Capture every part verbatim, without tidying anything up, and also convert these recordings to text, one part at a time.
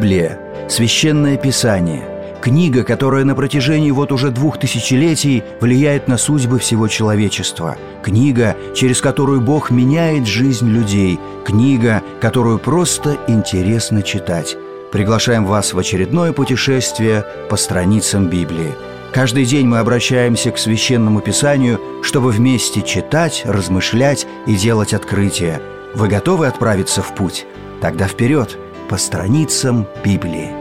Библия – священное писание, книга, которая на протяжении вот уже двух тысячелетий влияет на судьбы всего человечества, книга, через которую Бог меняет жизнь людей, книга, которую просто интересно читать. Приглашаем вас в очередное путешествие по страницам Библии. Каждый день мы обращаемся к Священному Писанию, чтобы вместе читать, размышлять и делать открытия. Вы готовы отправиться в путь? Тогда вперед, по страницам Библии.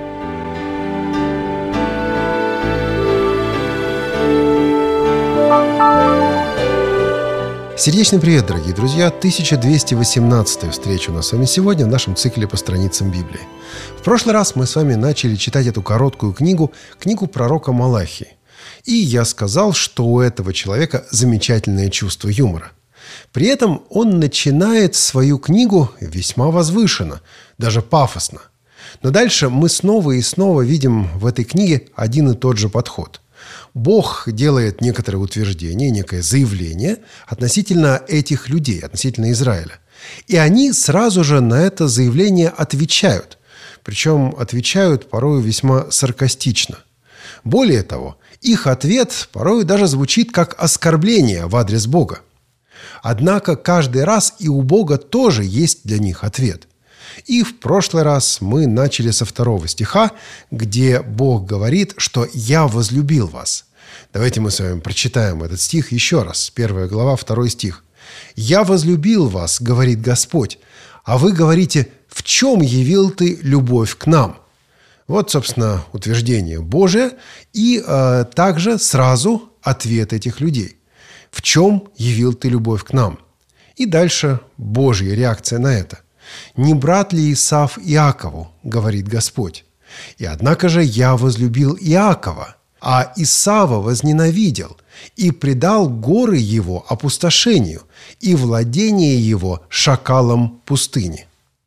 Сердечный привет, дорогие друзья! тысяча двести восемнадцатая встреча у нас с вами сегодня в нашем цикле по страницам Библии. В прошлый раз мы с вами начали читать эту короткую книгу, книгу пророка Малахии. И я сказал, что у этого человека замечательное чувство юмора. При этом он начинает свою книгу весьма возвышенно, даже пафосно. Но дальше мы снова и снова видим в этой книге один и тот же подход. Бог делает некоторое утверждение, некое заявление относительно этих людей, относительно Израиля. И они сразу же на это заявление отвечают. Причем отвечают порой весьма саркастично. Более того, их ответ порой даже звучит как оскорбление в адрес Бога. Однако каждый раз и у Бога тоже есть для них ответ. И в прошлый раз мы начали со второго стиха, где Бог говорит, что «Я возлюбил вас». Давайте мы с вами прочитаем этот стих еще раз. Первая глава, второй стих. «Я возлюбил вас, говорит Господь, а вы говорите, в чем явил ты любовь к нам?» Вот, собственно, утверждение Божие и э, также сразу ответ этих людей. «В чем явил ты любовь к нам?» И дальше Божья реакция на это. «Не брат ли Исав Иакову, говорит Господь? И однако же я возлюбил Иакова, а Исава возненавидел и предал горы его опустошению и владение его шакалам пустыни».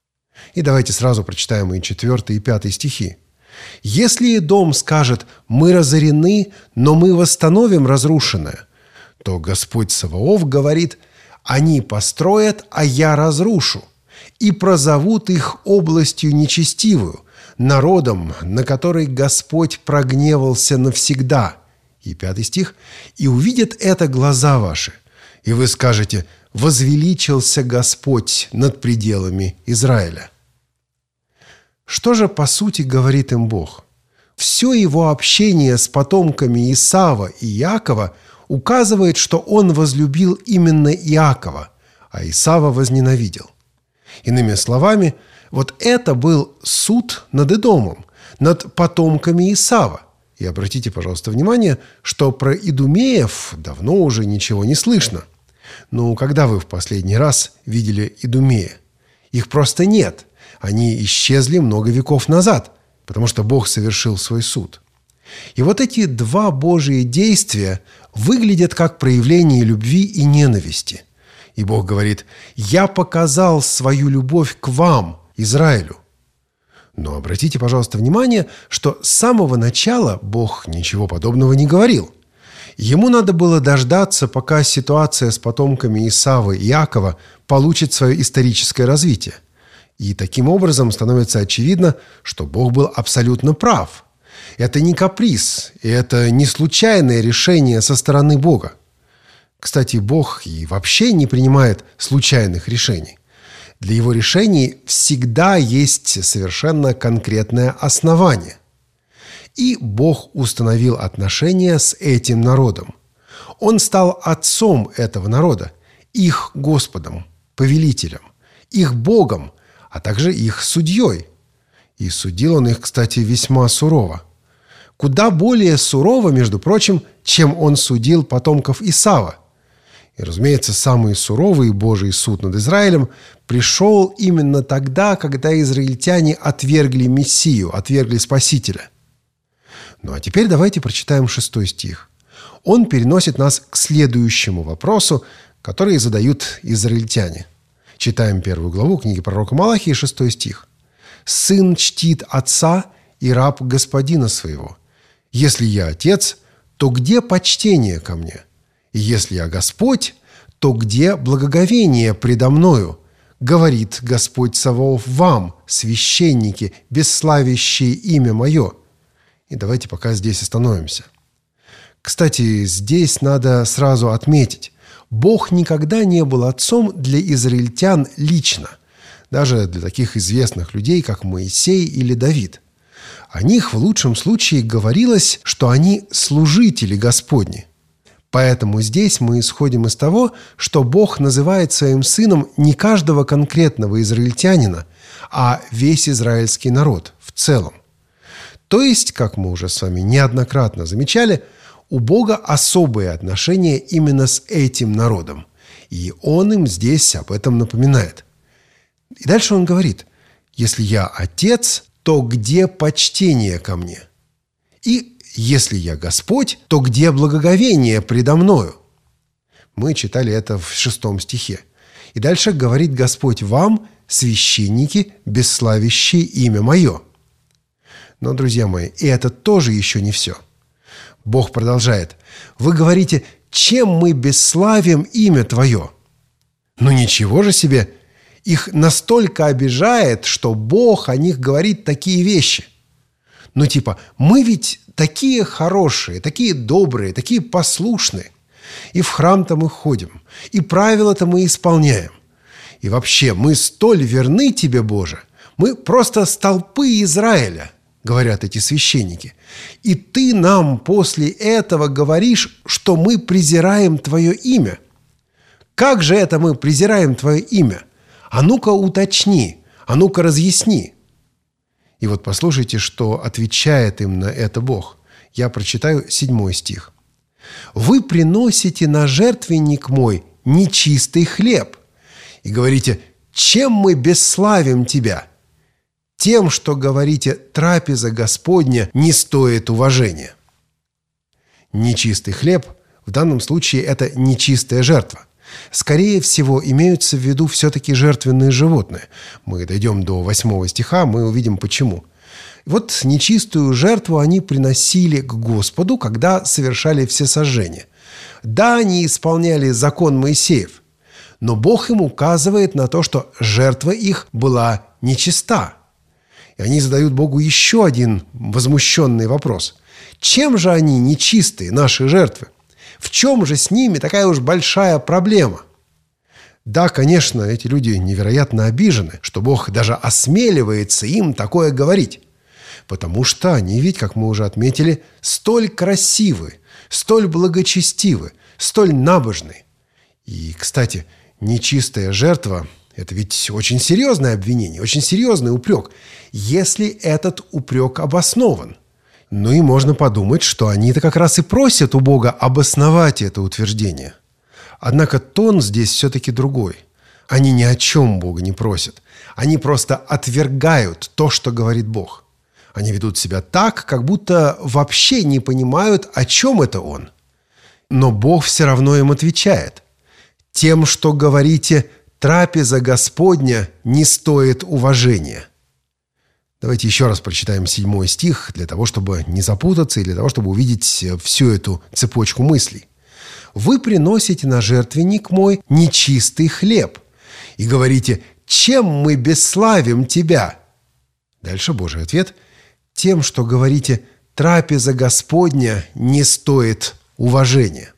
И давайте сразу прочитаем и четвертый, и пятый стихи. «Если Эдом скажет, мы разорены, но мы восстановим разрушенное, то Господь Саваоф говорит, они построят, а я разрушу, и прозовут их областью нечестивую, народом, на который Господь прогневался навсегда». И пятый стих. «И увидят это глаза ваши, и вы скажете, возвеличился Господь над пределами Израиля». Что же по сути говорит им Бог? Все его общение с потомками Исава и Иакова указывает, что он возлюбил именно Иакова, а Исава возненавидел. Иными словами, вот это был суд над Эдомом, над потомками Исава. И обратите, пожалуйста, внимание, что про идумеев давно уже ничего не слышно. Ну, когда вы в последний раз видели идумея? Их просто нет. Они исчезли много веков назад, потому что Бог совершил свой суд. И вот эти два Божьи действия выглядят как проявление любви и ненависти. И Бог говорит: «Я показал свою любовь к вам, Израилю». Но обратите, пожалуйста, внимание, что с самого начала Бог ничего подобного не говорил. Ему надо было дождаться, пока ситуация с потомками Исава и Иакова получит свое историческое развитие. И таким образом становится очевидно, что Бог был абсолютно прав. Это не каприз, и это не случайное решение со стороны Бога. Кстати, Бог и вообще не принимает случайных решений. Для его решений всегда есть совершенно конкретное основание. И Бог установил отношения с этим народом. Он стал отцом этого народа, их Господом, повелителем, их Богом, а также их судьей. И судил он их, кстати, весьма сурово. Куда более сурово, между прочим, чем он судил потомков Исава. И, разумеется, самый суровый Божий суд над Израилем пришел именно тогда, когда израильтяне отвергли Мессию, отвергли Спасителя. Ну а теперь давайте прочитаем шестой стих. Он переносит нас к следующему вопросу, который задают израильтяне. Читаем первую главу книги пророка Малахии, шестой стих. «Сын чтит отца и раб господина своего. Если я отец, то где почтение ко мне? И если я Господь, то где благоговение предо мною? говорит Господь Саваоф вам, священники, бесславящие имя мое». И давайте пока здесь остановимся. Кстати, здесь надо сразу отметить, Бог никогда не был отцом для израильтян лично, даже для таких известных людей, как Моисей или Давид. О них в лучшем случае говорилось, что они служители Господни. Поэтому здесь мы исходим из того, что Бог называет своим сыном не каждого конкретного израильтянина, а весь израильский народ в целом. То есть, как мы уже с вами неоднократно замечали, у Бога особые отношения именно с этим народом. И Он им здесь об этом напоминает. И дальше Он говорит: «Если я отец, то где почтение ко мне? И если я Господь, то где благоговение предо мною?» Мы читали это в шестом стихе. И дальше говорит Господь вам, священники, бесславящие имя мое. Но, друзья мои, и это тоже еще не все. Бог продолжает: «Вы говорите, чем мы бесславим имя Твое?» Ну ничего же себе! Их настолько обижает, что Бог о них говорит такие вещи. Ну типа, мы ведь такие хорошие, такие добрые, такие послушные. И в храм-то мы ходим, и правила-то мы исполняем. И вообще, мы столь верны Тебе, Боже. Мы просто столпы Израиля, говорят эти священники. И Ты нам после этого говоришь, что мы презираем Твое имя. Как же это мы презираем Твое имя? А ну-ка уточни, а ну-ка разъясни». И вот послушайте, что отвечает им на это Бог. Я прочитаю седьмой стих. «Вы приносите на жертвенник мой нечистый хлеб и говорите, чем мы бесславим Тебя? Тем, что говорите, трапеза Господня не стоит уважения». Нечистый хлеб в данном случае – это нечистая жертва. Скорее всего, имеются в виду все-таки жертвенные животные. Мы дойдем до восьмого стиха, мы увидим почему. Вот нечистую жертву они приносили к Господу, когда совершали всесожжение. Да, они исполняли закон Моисеев, но Бог им указывает на то, что жертва их была нечиста. И они задают Богу еще один возмущенный вопрос. Чем же они нечистые, наши жертвы? В чем же с ними такая уж большая проблема? Да, конечно, эти люди невероятно обижены, что Бог даже осмеливается им такое говорить. Потому что они ведь, как мы уже отметили, столь красивы, столь благочестивы, столь набожны. И, кстати, нечистая жертва – это ведь очень серьезное обвинение, очень серьезный упрек, если этот упрек обоснован. Ну и можно подумать, что они-то как раз и просят у Бога обосновать это утверждение. Однако тон здесь все-таки другой. Они ни о чем Бога не просят. Они просто отвергают то, что говорит Бог. Они ведут себя так, как будто вообще не понимают, о чем это Он. Но Бог все равно им отвечает: «Тем, что говорите, трапеза Господня не стоит уважения». Давайте еще раз прочитаем седьмой стих, для того, чтобы не запутаться и для того, чтобы увидеть всю эту цепочку мыслей. «Вы приносите на жертвенник мой нечистый хлеб и говорите, чем мы бесславим Тебя?» Дальше Божий ответ: «Тем, что говорите, трапеза Господня не стоит уважения».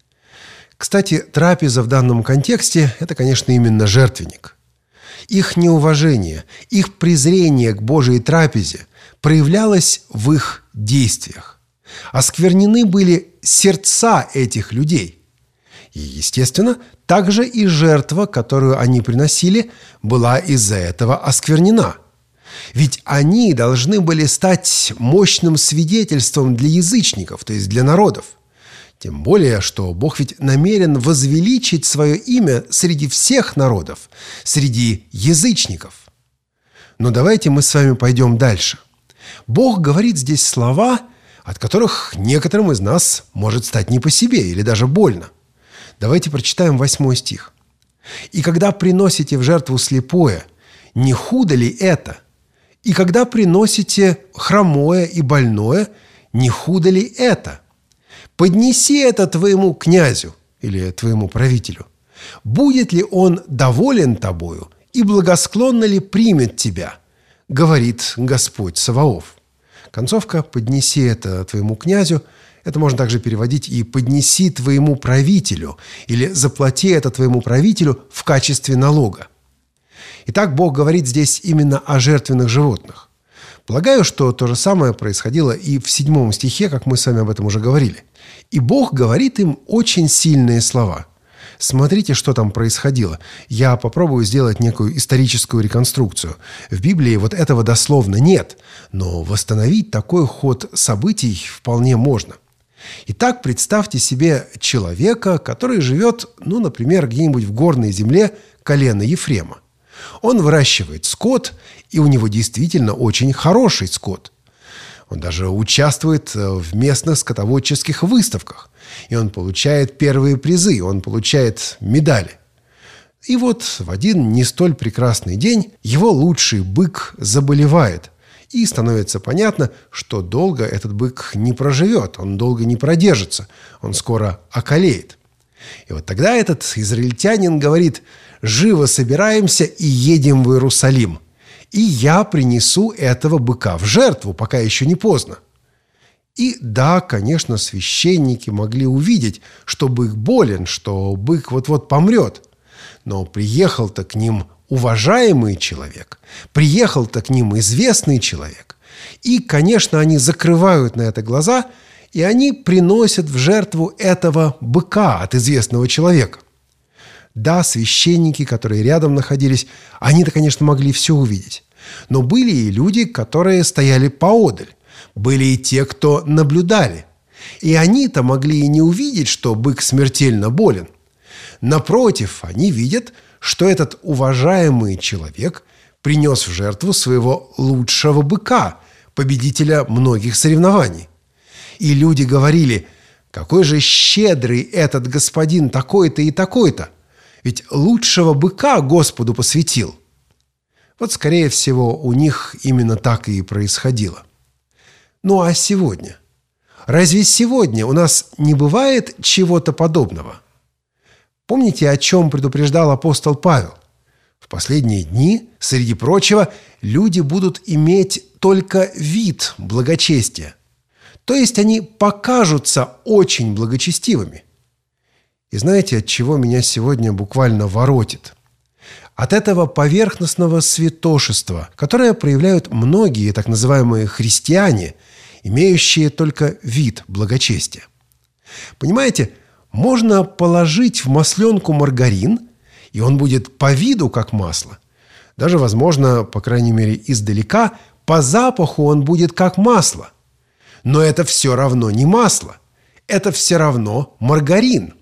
Кстати, трапеза в данном контексте – это, конечно, именно жертвенник. Их неуважение, их презрение к Божьей трапезе проявлялось в их действиях. Осквернены были сердца этих людей. И, естественно, также и жертва, которую они приносили, была из-за этого осквернена. Ведь они должны были стать мощным свидетельством для язычников, то есть для народов. Тем более, что Бог ведь намерен возвеличить свое имя среди всех народов, среди язычников. Но давайте мы с вами пойдем дальше. Бог говорит здесь слова, от которых некоторым из нас может стать не по себе или даже больно. Давайте прочитаем восьмой стих. «И когда приносите в жертву слепое, не худо ли это? И когда приносите хромое и больное, не худо ли это? Поднеси это твоему князю или твоему правителю. Будет ли он доволен тобою и благосклонно ли примет тебя, говорит Господь Саваоф». Концовка «поднеси это твоему князю» — это можно также переводить и «поднеси твоему правителю» или «заплати это твоему правителю в качестве налога». Итак, Бог говорит здесь именно о жертвенных животных. Полагаю, что то же самое происходило и в седьмом стихе, как мы с вами об этом уже говорили. И Бог говорит им очень сильные слова. Смотрите, что там происходило. Я попробую сделать некую историческую реконструкцию. В Библии вот этого дословно нет, но восстановить такой ход событий вполне можно. Итак, представьте себе человека, который живет, ну, например, где-нибудь в горной земле колена Ефрема. Он выращивает скот, и у него действительно очень хороший скот. Он даже участвует в местных скотоводческих выставках. И он получает первые призы, он получает медали. И вот в один не столь прекрасный день его лучший бык заболевает. И становится понятно, что долго этот бык не проживет, он долго не продержится, он скоро околеет. И вот тогда этот израильтянин говорит: «Живо собираемся и едем в Иерусалим, и я принесу этого быка в жертву, пока еще не поздно». И да, конечно, священники могли увидеть, что бык болен, что бык вот-вот помрет. Но приехал-то к ним уважаемый человек, приехал-то к ним известный человек. И, конечно, они закрывают на это глаза, и они приносят в жертву этого быка от известного человека. Да, священники, которые рядом находились, они-то, конечно, могли все увидеть. Но были и люди, которые стояли поодаль. Были и те, кто наблюдали. И они-то могли и не увидеть, что бык смертельно болен. Напротив, они видят, что этот уважаемый человек принес в жертву своего лучшего быка, победителя многих соревнований. И люди говорили: «Какой же щедрый этот господин такой-то и такой-то! Ведь лучшего быка Господу посвятил». Вот, скорее всего, у них именно так и происходило. Ну а сегодня? Разве сегодня у нас не бывает чего-то подобного? Помните, о чем предупреждал апостол Павел? В последние дни, среди прочего, люди будут иметь только вид благочестия. То есть они покажутся очень благочестивыми. И знаете, от чего меня сегодня буквально воротит? От этого поверхностного святошества, которое проявляют многие так называемые христиане, имеющие только вид благочестия. Понимаете, можно положить в масленку маргарин, и он будет по виду как масло. Даже, возможно, по крайней мере, издалека, по запаху он будет как масло. Но это все равно не масло. Это все равно маргарин.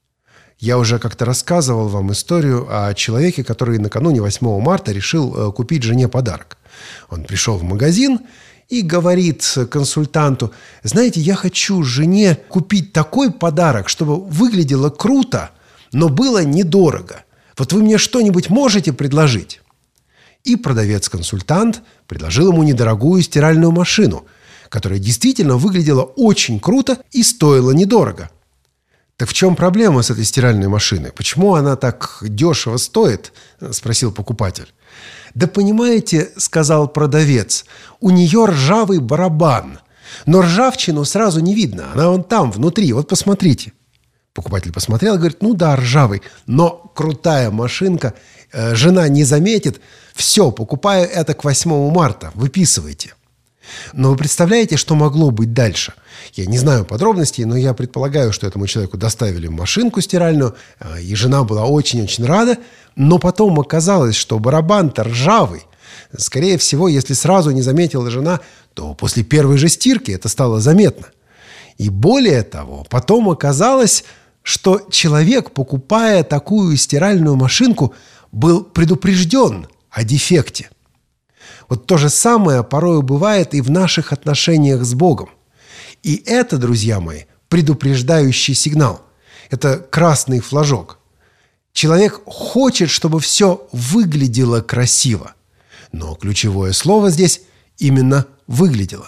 Я уже как-то рассказывал вам историю о человеке, который накануне восьмого марта решил купить жене подарок. Он пришел в магазин и говорит консультанту: «Знаете, я хочу жене купить такой подарок, чтобы выглядело круто, но было недорого. Вот вы мне что-нибудь можете предложить?» И продавец-консультант предложил ему недорогую стиральную машину, которая действительно выглядела очень круто и стоила недорого. «Так в чем проблема с этой стиральной машиной? Почему она так дешево стоит?» – спросил покупатель. «Да понимаете, – сказал продавец, – у нее ржавый барабан. Но ржавчину сразу не видно, она вон там, внутри, вот посмотрите». Покупатель посмотрел и говорит: «Ну да, ржавый, но крутая машинка, э, жена не заметит. Все, покупаю это к восьмому марта, выписывайте». Но вы представляете, что могло быть дальше? Я не знаю подробностей, но я предполагаю, что этому человеку доставили машинку стиральную, и жена была очень-очень рада, но потом оказалось, что барабан-то ржавый. Скорее всего, если сразу не заметила жена, то после первой же стирки это стало заметно. И более того, потом оказалось, что человек, покупая такую стиральную машинку, был предупрежден о дефекте. Вот то же самое порою бывает и в наших отношениях с Богом. И это, друзья мои, предупреждающий сигнал. Это красный флажок. Человек хочет, чтобы все выглядело красиво. Но ключевое слово здесь именно «выглядело».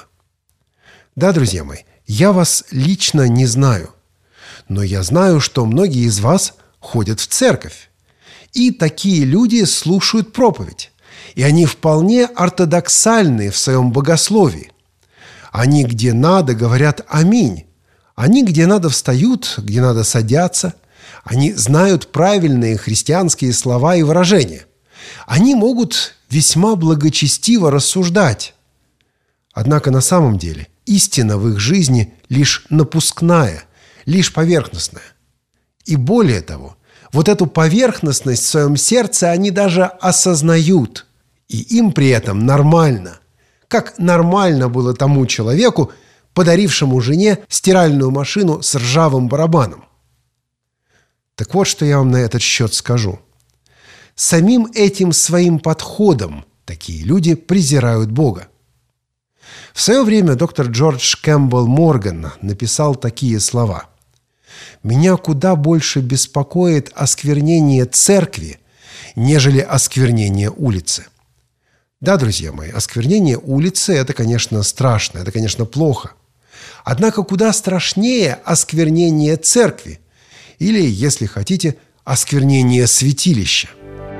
Да, друзья мои, я вас лично не знаю. Но я знаю, что многие из вас ходят в церковь. И такие люди слушают проповедь. И они вполне ортодоксальны в своем богословии. Они где надо говорят «Аминь». Они где надо встают, где надо садятся. Они знают правильные христианские слова и выражения. Они могут весьма благочестиво рассуждать. Однако на самом деле истина в их жизни лишь напускная, лишь поверхностная. И более того, вот эту поверхностность в своем сердце они даже осознают. И им при этом нормально. Как нормально было тому человеку, подарившему жене стиральную машину с ржавым барабаном. Так вот, что я вам на этот счет скажу. Самим этим своим подходом такие люди презирают Бога. В свое время доктор Джордж Кэмпбелл Морган написал такие слова: «Меня куда больше беспокоит осквернение церкви, нежели осквернение улицы». Да, друзья мои, осквернение улицы – это, конечно, страшно, это, конечно, плохо. Однако куда страшнее осквернение церкви или, если хотите, осквернение святилища.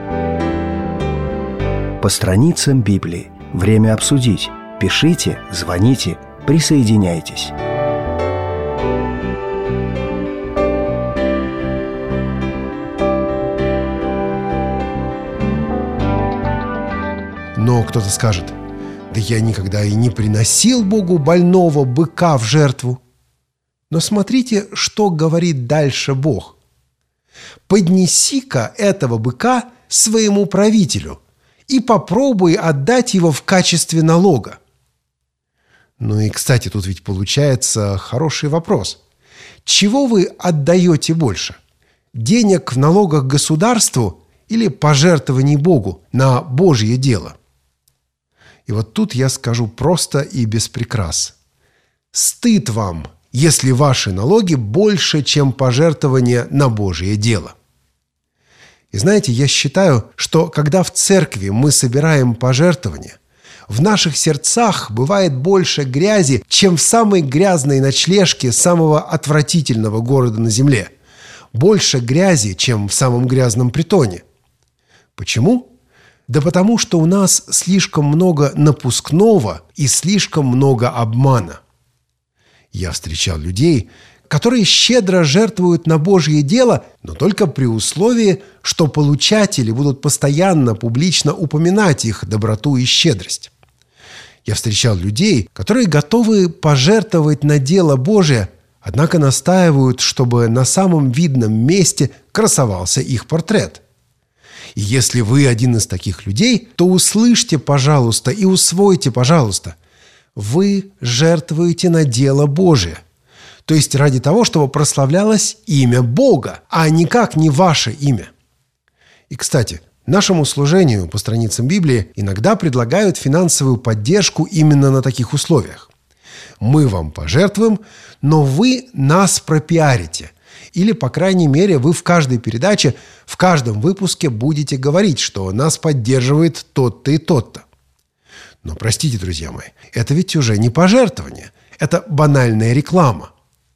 По страницам Библии. Время обсудить. Пишите, звоните, присоединяйтесь. Но кто-то скажет: да я никогда и не приносил Богу больного быка в жертву. Но смотрите, что говорит дальше Бог. «Поднеси-ка этого быка своему правителю и попробуй отдать его в качестве налога». Ну и, кстати, тут ведь получается хороший вопрос. Чего вы отдаете больше? Денег в налогах государству или пожертвований Богу на Божье дело? И вот тут я скажу просто и без прикрас. Стыд вам, если ваши налоги больше, чем пожертвования на Божье дело. И знаете, я считаю, что когда в церкви мы собираем пожертвования, в наших сердцах бывает больше грязи, чем в самой грязной ночлежке самого отвратительного города на земле. Больше грязи, чем в самом грязном притоне. Почему? Да потому что у нас слишком много напускного и слишком много обмана. Я встречал людей, которые щедро жертвуют на Божье дело, но только при условии, что получатели будут постоянно публично упоминать их доброту и щедрость. Я встречал людей, которые готовы пожертвовать на дело Божие, однако настаивают, чтобы на самом видном месте красовался их портрет. И если вы один из таких людей, то услышьте, пожалуйста, и усвойте, пожалуйста, вы жертвуете на дело Божие. То есть ради того, чтобы прославлялось имя Бога, а никак не ваше имя. И, кстати, нашему служению по страницам Библии иногда предлагают финансовую поддержку именно на таких условиях. Мы вам пожертвуем, но вы нас пропиарите. Или, по крайней мере, вы в каждой передаче, в каждом выпуске будете говорить, что нас поддерживает тот-то и тот-то. Но, простите, друзья мои, это ведь уже не пожертвование. Это банальная реклама.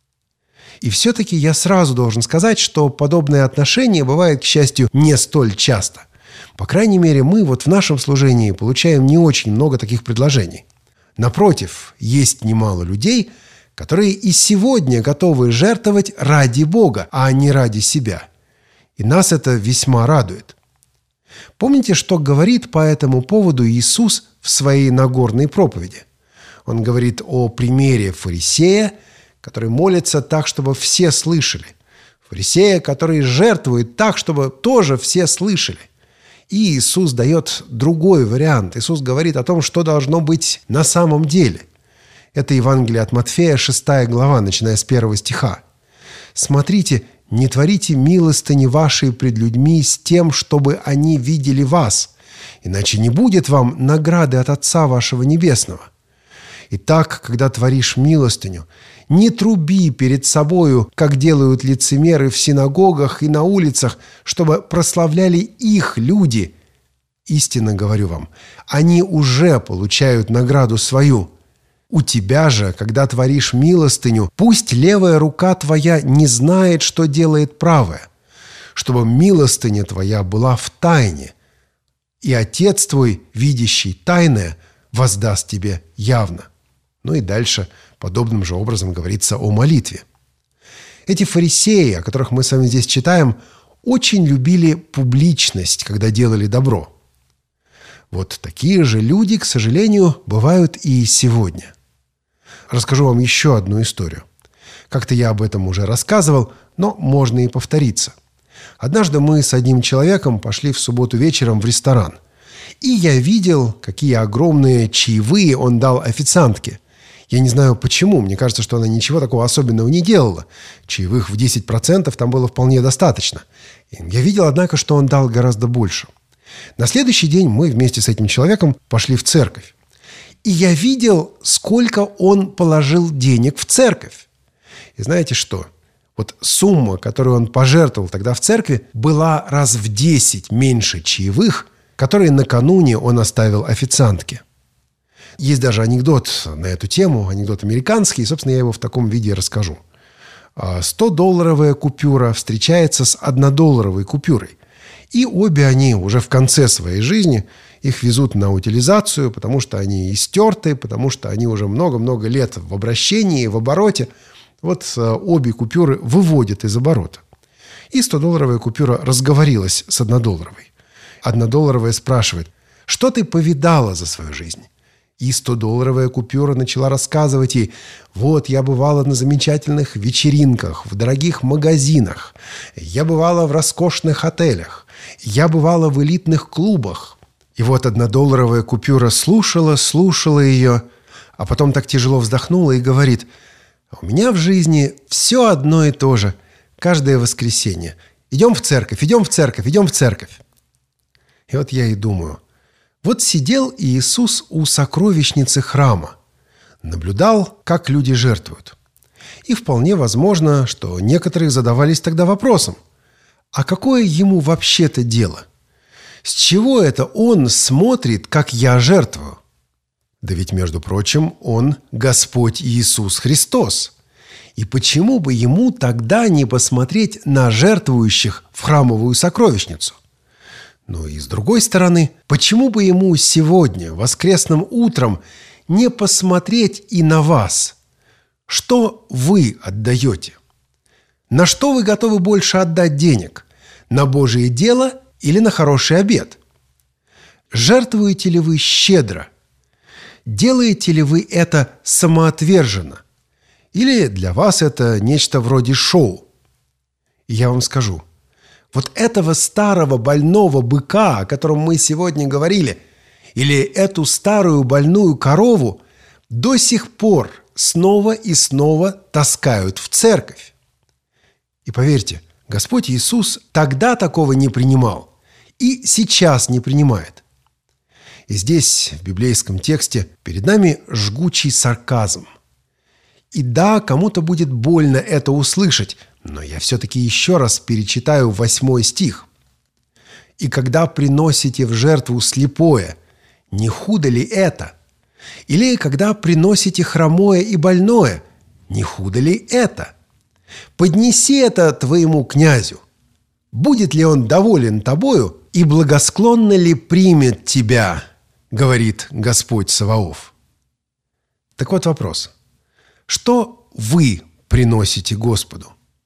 И все-таки я сразу должен сказать, что подобное отношение бывает, к счастью, не столь часто. По крайней мере, мы вот в нашем служении получаем не очень много таких предложений. Напротив, есть немало людей, которые и сегодня готовы жертвовать ради Бога, а не ради себя. И нас это весьма радует. Помните, что говорит по этому поводу Иисус в своей Нагорной проповеди? Он говорит о примере фарисея, который молится так, чтобы все слышали. Фарисея, который жертвует так, чтобы тоже все слышали. И Иисус дает другой вариант. Иисус говорит о том, что должно быть на самом деле. Это Евангелие от Матфея, шестая глава, начиная с первого стиха. «Смотрите, не творите милостыни вашей пред людьми с тем, чтобы они видели вас, иначе не будет вам награды от Отца вашего Небесного. Итак, когда творишь милостыню, не труби перед собою, как делают лицемеры в синагогах и на улицах, чтобы прославляли их люди. Истинно говорю вам, они уже получают награду свою. У тебя же, когда творишь милостыню, пусть левая рука твоя не знает, что делает правая, чтобы милостыня твоя была в тайне, и Отец твой, видящий тайное, воздаст тебе явно». Ну и дальше подобным же образом говорится о молитве. Эти фарисеи, о которых мы с вами здесь читаем, очень любили публичность, когда делали добро. Вот такие же люди, к сожалению, бывают и сегодня. Расскажу вам еще одну историю. Как-то я об этом уже рассказывал, но можно и повториться. Однажды мы с одним человеком пошли в субботу вечером в ресторан. И я видел, какие огромные чаевые он дал официантке. Я не знаю почему, мне кажется, что она ничего такого особенного не делала. Чаевых в десять процентов там было вполне достаточно. Я видел, однако, что он дал гораздо больше. На следующий день мы вместе с этим человеком пошли в церковь. И я видел, сколько он положил денег в церковь. И знаете что? Вот сумма, которую он пожертвовал тогда в церкви, была раз в десять меньше чаевых, которые накануне он оставил официантке. Есть даже анекдот на эту тему, анекдот американский, и, собственно, я его в таком виде расскажу. сто-долларовая купюра встречается с однодолларовой купюрой. И обе они уже в конце своей жизни, их везут на утилизацию, потому что они истерты, потому что они уже много-много лет в обращении, в обороте. Вот обе купюры выводят из оборота. И сто-долларовая купюра разговорилась с однодолларовой. Однодолларовая спрашивает: «Что ты повидала за свою жизнь?» И сто-долларовая купюра начала рассказывать ей: «Вот, я бывала на замечательных вечеринках, в дорогих магазинах, я бывала в роскошных отелях, я бывала в элитных клубах». И вот однодолларовая купюра слушала, слушала ее, а потом так тяжело вздохнула и говорит: «У меня в жизни все одно и то же, каждое воскресенье. Идем в церковь, идем в церковь, идем в церковь». И вот я и думаю, вот сидел Иисус у сокровищницы храма, наблюдал, как люди жертвуют. И вполне возможно, что некоторые задавались тогда вопросом: а какое ему вообще-то дело? С чего это он смотрит, как я жертвую? Да ведь, между прочим, он Господь Иисус Христос. И почему бы ему тогда не посмотреть на жертвующих в храмовую сокровищницу? Но и с другой стороны, почему бы ему сегодня, воскресным утром, не посмотреть и на вас? Что вы отдаете? На что вы готовы больше отдать денег? На Божие дело или на хороший обед? Жертвуете ли вы щедро? Делаете ли вы это самоотверженно? Или для вас это нечто вроде шоу? И я вам скажу, вот этого старого больного быка, о котором мы сегодня говорили, или эту старую больную корову до сих пор снова и снова таскают в церковь. И поверьте, Господь Иисус тогда такого не принимал и сейчас не принимает. И здесь, в библейском тексте, перед нами жгучий сарказм. И да, кому-то будет больно это услышать, но я все-таки еще раз перечитаю восьмой стих. «И когда приносите в жертву слепое, не худо ли это? Или когда приносите хромое и больное, не худо ли это? Поднеси это твоему князю. Будет ли он доволен тобою и благосклонно ли примет тебя, говорит Господь Саваоф». Так вот вопрос. Что вы приносите Господу?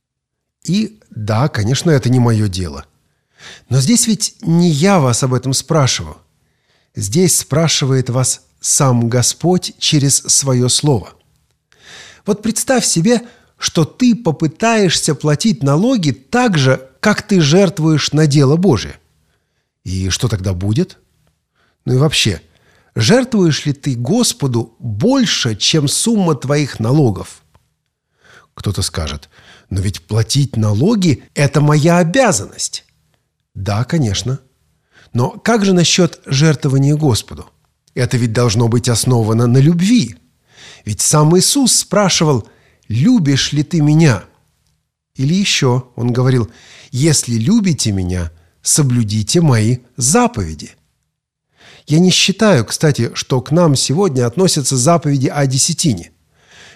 И да, конечно, это не мое дело. Но здесь ведь не я вас об этом спрашиваю. Здесь спрашивает вас сам Господь через свое слово. Вот представь себе, что ты попытаешься платить налоги так же, как ты жертвуешь на дело Божие. И что тогда будет? Ну и вообще, жертвуешь ли ты Господу больше, чем сумма твоих налогов? Кто-то скажет: но ведь платить налоги – это моя обязанность. Да, конечно. Но как же насчет жертвования Господу? Это ведь должно быть основано на любви. Ведь сам Иисус спрашивал: «Любишь ли ты меня?» Или еще он говорил: «Если любите меня, соблюдите мои заповеди». Я не считаю, кстати, что к нам сегодня относятся заповеди о десятине.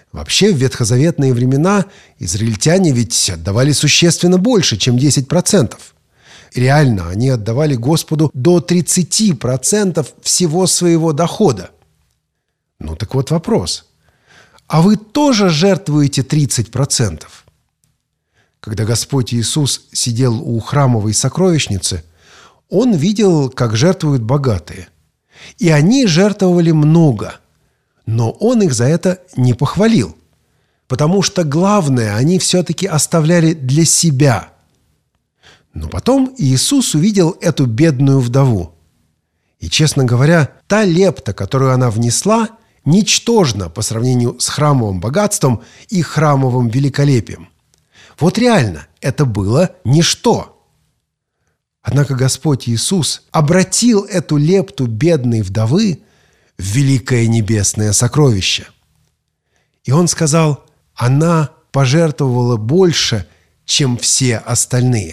Вообще, в ветхозаветные времена израильтяне ведь отдавали существенно больше, чем десять процентов. Реально, они отдавали Господу до тридцати процентов всего своего дохода. Ну так вот вопрос. А вы тоже жертвуете тридцать процентов? Когда Господь Иисус сидел у храмовой сокровищницы, Он видел, как жертвуют богатые. И они жертвовали много. Но Он их за это не похвалил. Потому что главное они все-таки оставляли для себя. Но потом Иисус увидел эту бедную вдову. И, честно говоря, та лепта, которую она внесла, ничтожна по сравнению с храмовым богатством и храмовым великолепием. Вот реально, это было ничто. Однако Господь Иисус обратил эту лепту бедной вдовы в великое небесное сокровище. И Он сказал, она пожертвовала больше, чем все остальные.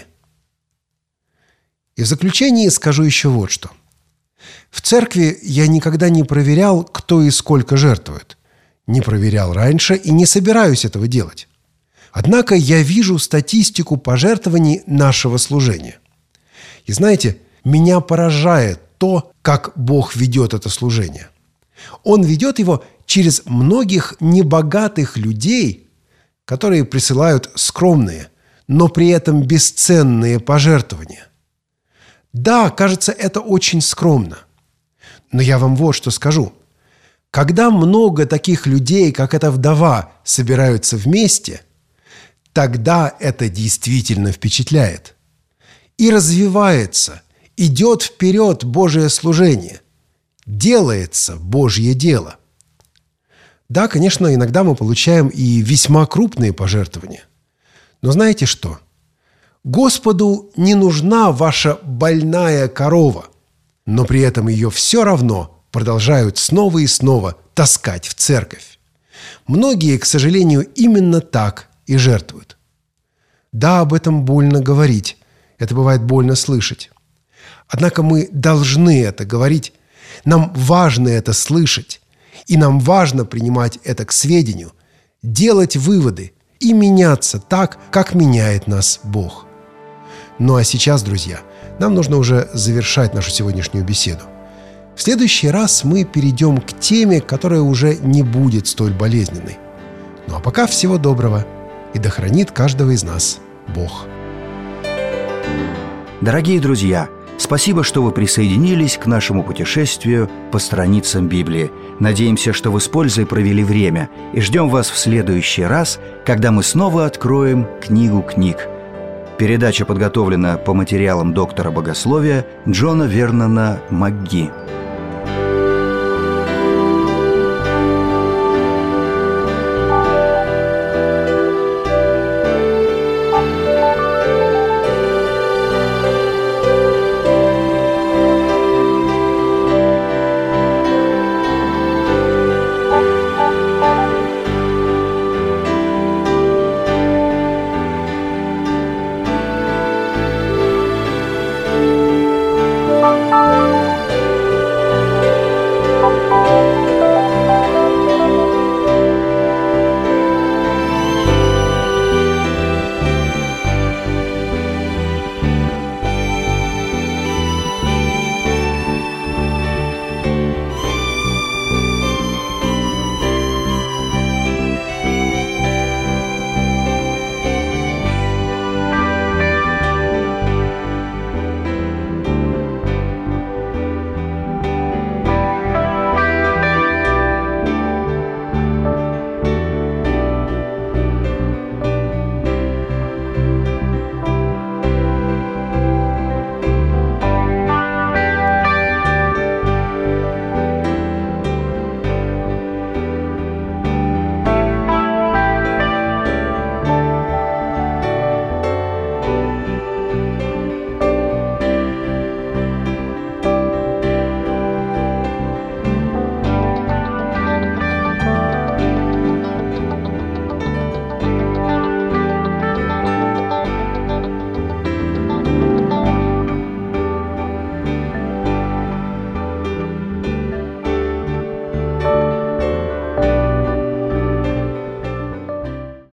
И в заключение скажу еще вот что. В церкви я никогда не проверял, кто и сколько жертвует. Не проверял раньше и не собираюсь этого делать. Однако я вижу статистику пожертвований нашего служения. И знаете, меня поражает то, как Бог ведет это служение. Он ведет его через многих небогатых людей, которые присылают скромные, но при этом бесценные пожертвования. Да, кажется, это очень скромно. Но я вам вот что скажу. Когда много таких людей, как эта вдова, собираются вместе, тогда это действительно впечатляет. И развивается, идет вперед Божие служение. Делается Божье дело. Да, конечно, иногда мы получаем и весьма крупные пожертвования. Но знаете что? Господу не нужна ваша больная корова, но при этом ее все равно продолжают снова и снова таскать в церковь. Многие, к сожалению, именно так и жертвуют. Да, об этом больно говорить, это бывает больно слышать. Однако мы должны это говорить, нам важно это слышать, и нам важно принимать это к сведению, делать выводы и меняться так, как меняет нас Бог. Ну а сейчас, друзья, нам нужно уже завершать нашу сегодняшнюю беседу. В следующий раз мы перейдем к теме, которая уже не будет столь болезненной. Ну а пока всего доброго, и да хранит каждого из нас Бог. Дорогие друзья, спасибо, что вы присоединились к нашему путешествию по страницам Библии. Надеемся, что вы с пользой провели время, и ждем вас в следующий раз, когда мы снова откроем книгу книг. Передача подготовлена по материалам доктора богословия Джона Вернона МакГи.